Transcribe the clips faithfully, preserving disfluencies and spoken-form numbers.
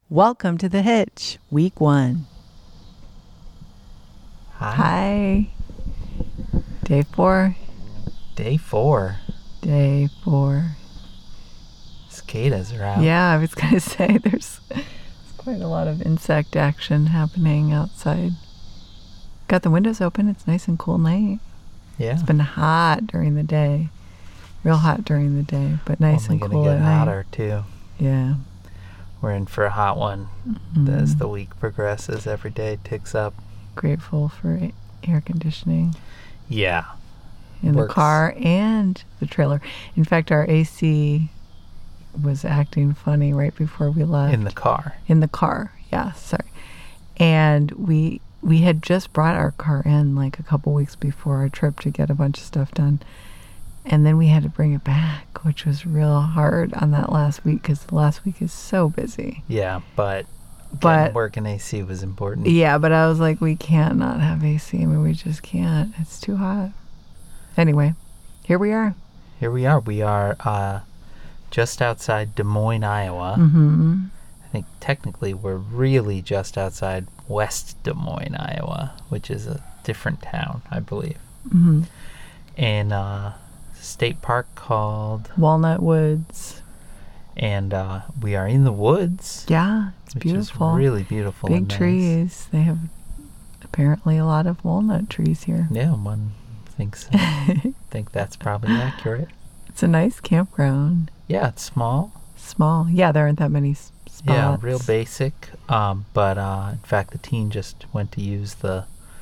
Welcome to The Hitch, week one. Hi. Hi. Day four. Day four. Day four. Cicadas are out. Yeah, I was going to say there's, there's quite a lot of insect action happening outside. Got the windows open. It's nice and cool night. Yeah. It's been hot during the day. Real hot during the day, but nice Only and gonna cool get at night. hotter too. Yeah. We're in for a hot one Mm-hmm. as the week progresses. Every day ticks up. Grateful for a- air conditioning Yeah. in Works. the car and the trailer. In fact, our A C was acting funny right before we left. In the car. In the car, yeah, sorry. And we we had just brought our car in like a couple weeks before our trip to get a bunch of stuff done. And then we had to bring it back, which was real hard on that last week because the last week is so busy. Yeah, but But working A C was important. yeah, but I was like, we can't not have A C. I mean, we just can't. It's too hot. Anyway, here we are. Here we are. We are uh, just outside Des Moines, Iowa. Mm-hmm. I think technically we're really just outside West Des Moines, Iowa, which is a different town, I believe. Mm-hmm. In a state park called, Walnut Woods. and uh, we are in the woods. Yeah, it's which beautiful. is really beautiful. Big and nice. trees. They have apparently a lot of walnut trees here. Yeah, one thinks think that's probably accurate. It's a nice campground. Yeah, it's small. Small. Yeah, there aren't that many s- spots. Yeah, real basic. Um, but uh, in fact, the teen just went to use the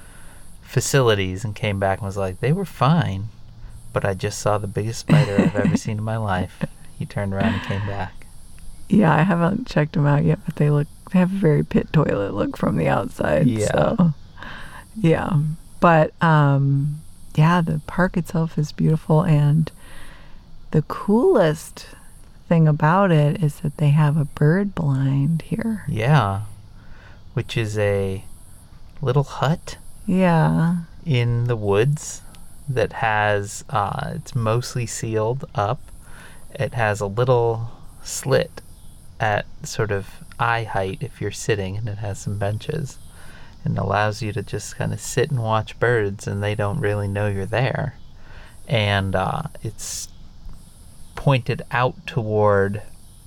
facilities and came back and was like, they were fine, but I just saw the biggest spider I've ever seen in my life. He turned around and came back. Yeah, I haven't checked them out yet, but they look. They have a very pit toilet look from the outside. Yeah. So, yeah, but um, yeah, the park itself is beautiful, and the coolest thing about it is that they have a bird blind here. Yeah, which is a little hut Yeah. in the woods that has, uh, it's mostly sealed up. It has a little slit at sort of eye height if you're sitting, and it has some benches and allows you to just kind of sit and watch birds, and they don't really know you're there. And uh, it's pointed out toward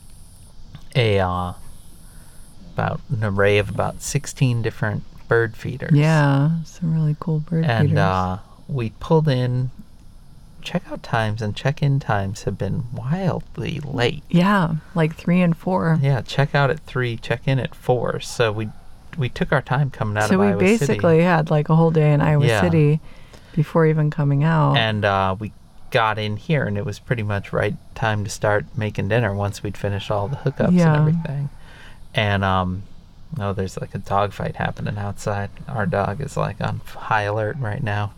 a uh, about an array of about sixteen different bird feeders. Yeah, some really cool bird And feeders. uh, we pulled in. Checkout times and check-in times have been wildly late. yeah, like three and four. Yeah, check out at three, check in at four. So we we took our time coming out So of we Iowa basically City. had like a whole day in Iowa Yeah. City before even coming out. And uh, we got in here, and it was pretty much right time to start making dinner once we'd finished all the hookups Yeah. and everything. And um, oh, there's like a dog fight happening outside. Our dog is like on high alert right now.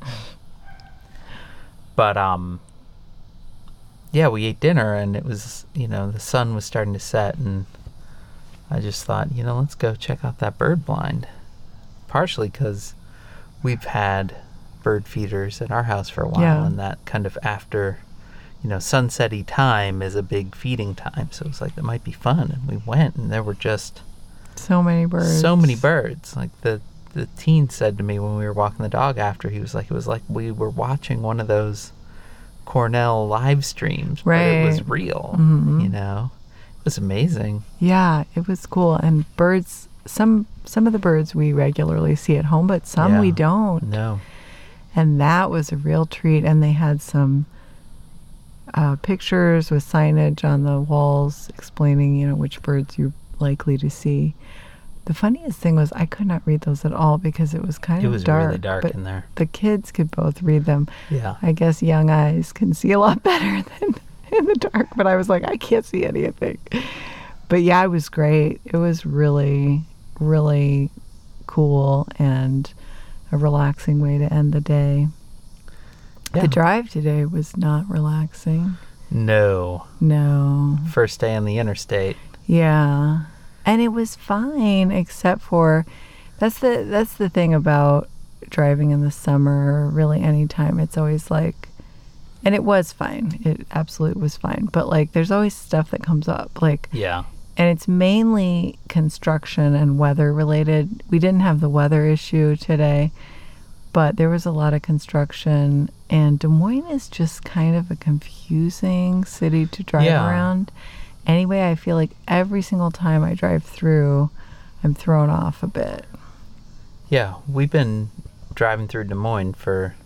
But um, yeah, we ate dinner, and it was, you know, the sun was starting to set, and I just thought, you know, let's go check out that bird blind. Partially because we've had bird feeders at our house for a while, Yeah. and that kind of after, you know, sunset-y time is a big feeding time, so it was like, that might be fun. And we went, and there were just so many birds. so many birds. Like the the teen said to me when we were walking the dog after, he was like, it was like we were watching one of those Cornell live streams, but it was Right. real. Mhm. You know, it was amazing. Yeah, it was cool. And birds, some some of the birds we regularly see at home, but some Yeah. we don't. No. And that was a real treat. And they had some uh, pictures with signage on the walls explaining, you know, which birds you're likely to see. The funniest thing was I could not read those at all because it was kind It of was dark. really dark but in there. the kids could both read them. Yeah. I guess young eyes can see a lot better than in the dark, but I was like, I can't see anything. But yeah, it was great. It was really, really cool and a relaxing way to end the day. Yeah. The drive today was not relaxing. No. No. First day on the interstate. Yeah. And it was fine except for that's the that's the thing about driving in the summer or really any time. It's always like, and it was fine. It absolutely was fine. But like there's always stuff that comes up. Like Yeah. and it's mainly construction and weather related. We didn't have the weather issue today, but there was a lot of construction, and Des Moines is just kind of a confusing city to drive Yeah. around. Anyway, I feel like every single time I drive through, I'm thrown off a bit. Yeah, we've been driving through Des Moines for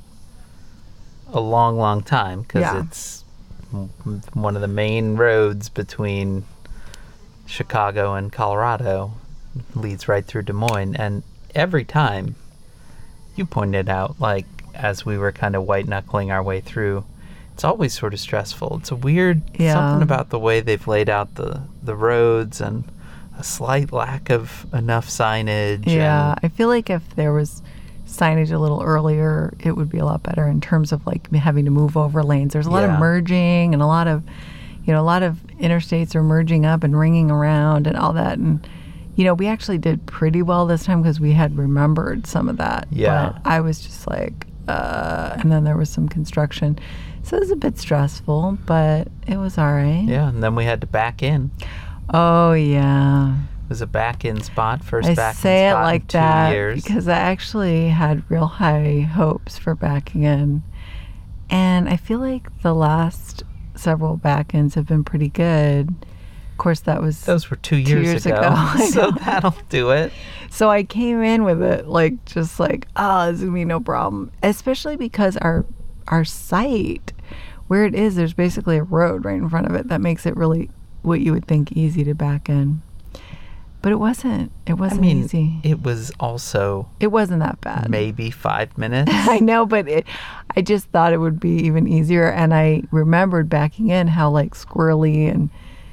a long, long time because Yeah. it's m- one of the main roads between Chicago and Colorado. Leads right through Des Moines, and every time you pointed out, like as we were kind of white knuckling our way through, it's always sort of stressful. It's a weird Yeah. something about the way they've laid out the the roads and a slight lack of enough signage. Yeah, and, I feel like if there was signage a little earlier, it would be a lot better in terms of like having to move over lanes. There's a lot Yeah. of merging and a lot of, you know, a lot of interstates are merging up and ringing around and all that. And, you know, we actually did pretty well this time because we had remembered some of that. Yeah. But I was just like, uh, and then there was some construction. So it was a bit stressful, but it was all right. yeah, and then we had to back in. Oh, yeah. It was a back-in spot, first I back-in say it spot like in two that years. because I actually had real high hopes for backing in. And I feel like the last several back-ins have been pretty good. Of course, that was... Those were two years, years ago, ago, I so know. that'll do it. So I came in with it like, just like, oh, this is going to be no problem. Especially because our our site, where it is, there's basically a road right in front of it that makes it really what you would think easy to back in. But it wasn't. It I wasn't mean, easy. it was also It wasn't that bad. maybe five minutes. I know, but it, I just thought it would be even easier. And I remembered backing in how like squirrely and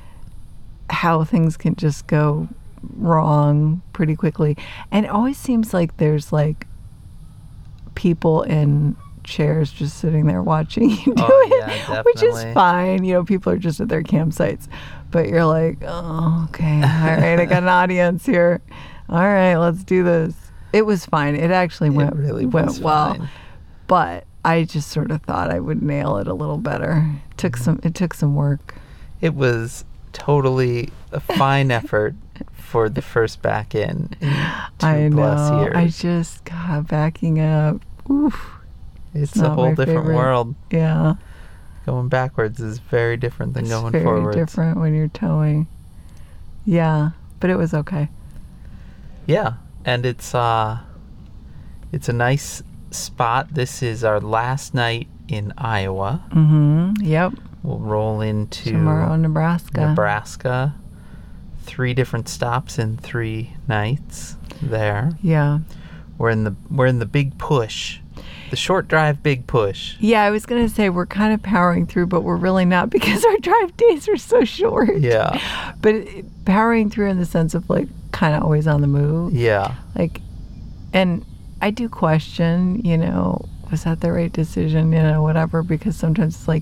how things can just go wrong pretty quickly. And it always seems like there's like people in chairs just sitting there watching you do Oh, it, yeah, which is definitely. fine. You know, people are just at their campsites. But you're like, oh, okay, all right, I got an audience here. All right, let's do this. It was fine. It actually went it really went was well. fine. But I just sort of thought I would nail it a little better. It took some it took some work. It was totally a fine effort for the first back in in two I plus know. years. I just got backing up. Oof. it's a not whole my different favorite. world. Yeah. Going backwards is very different than It's going very forwards. different when you're towing. Yeah, but it was okay. Yeah, and it's uh, it's a nice spot. This is our last night in Iowa. Mm-hmm. Yep. We'll roll into Tomorrow, Nebraska. Nebraska. Three different stops in three nights there. Yeah. We're in the we're in the big push, the short drive big push. Yeah, I was gonna say we're kind of powering through, but we're really not because our drive days are so short. Yeah, But it, powering through in the sense of like kind of always on the move. yeah, Like, and I do question, you know, was that the right decision, you know, whatever, because sometimes it's like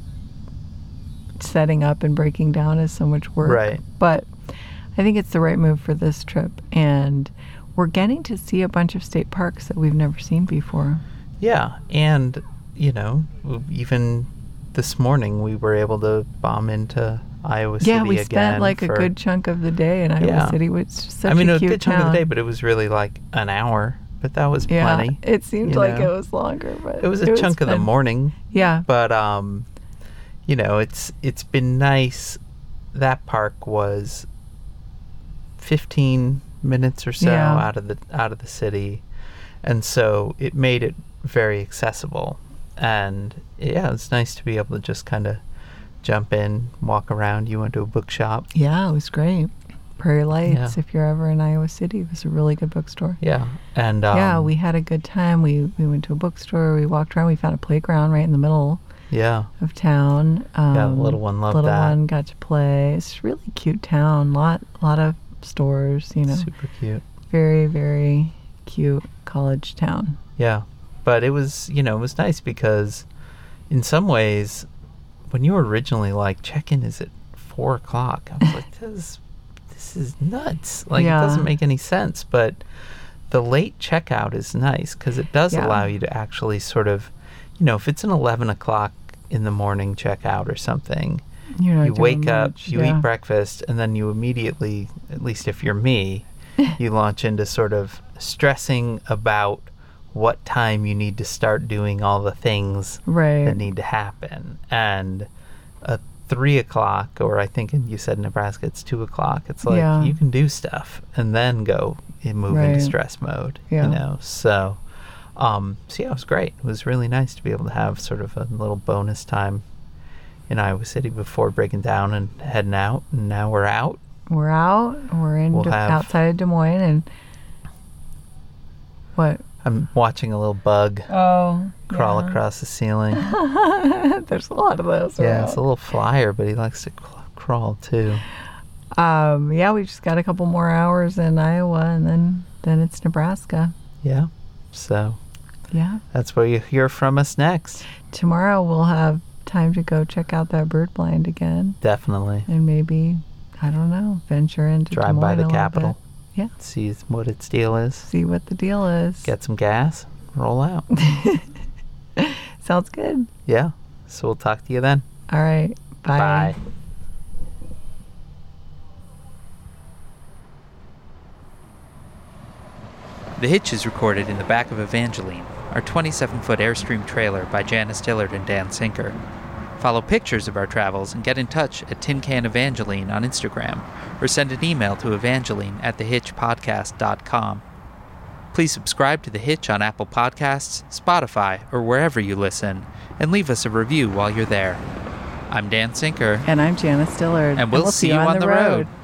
setting up and breaking down is so much work. Right. But I think it's the right move for this trip. And we're getting to see a bunch of state parks that we've never seen before. yeah. And you know, even this morning we were able to bomb into Iowa City Yeah, we again. spent like for, a good chunk of the day in Iowa Yeah. City, which is such I mean, a a cute good chunk town. of the day, but it was really like an hour. But that was Yeah, plenty. it seemed you like know? it was longer, but It was a chunk of the fun. morning. Yeah, But um, you know, it's it's been nice. That park was fifteen minutes or so Yeah. out of the out of the city, and so it made it very accessible. And yeah, it's nice to be able to just kind of jump in, walk around. You went to a bookshop. yeah, it was great. Prairie Lights, Yeah. if you're ever in Iowa City, it was a really good bookstore. Yeah, and um, yeah, we had a good time. We we went to a bookstore. We walked around. We found a playground right in the middle yeah, of town. Um, Yeah, the little one loved little that. one got to play. It's a really cute town. Lot lot of stores. You know, super cute. very very cute college town. Yeah, but it was, you know, it was nice because in some ways, when you were originally like, check-in is at four o'clock, I was like, this is, this is nuts. Like, Yeah. it doesn't make any sense. But the late checkout is nice because it does Yeah. allow you to actually sort of, you know, if it's an eleven o'clock in the morning checkout or something, You're not you doing wake up, much, you yeah. eat breakfast, and then you immediately, at least if you're me, you launch into sort of stressing about what time you need to start doing all the things Right. that need to happen. And at three o'clock, or I think you said in Nebraska it's two o'clock, it's like Yeah. you can do stuff and then go and move Right. into stress mode. Yeah. You know, so um, so yeah, it was great. It was really nice to be able to have sort of a little bonus time in Iowa City before breaking down and heading out. And now we're out. We're out. We're in We'll Des- have- outside of Des Moines, and what? I'm watching a little bug Oh, crawl yeah. across the ceiling. There's a lot of those. Yeah, around. it's a little flyer, but he likes to cl- crawl too. Um, yeah, we just got a couple more hours in Iowa, and then then it's Nebraska. Yeah. So Yeah. that's where you hear from us next. Tomorrow we'll have time to go check out that bird blind again, Definitely. and maybe, I don't know, venture into Des Drive by Moines the a little Capitol. bit. Yeah. See what its deal is. See what the deal is. Get some gas. Roll out. Sounds good. Yeah. So we'll talk to you then. All right. Bye. Bye. The Hitch is recorded in the back of Evangeline, our twenty-seven foot Airstream trailer by Janice Dillard and Dan Sinker. Follow pictures of our travels and get in touch at Tin Can Evangeline on Instagram, or send an email to evangeline at the hitch podcast dot com. Please subscribe to The Hitch on Apple Podcasts, Spotify, or wherever you listen, and leave us a review while you're there. I'm Dan Sinker, And I'm Janice Dillard. and we'll, see, you on, the road.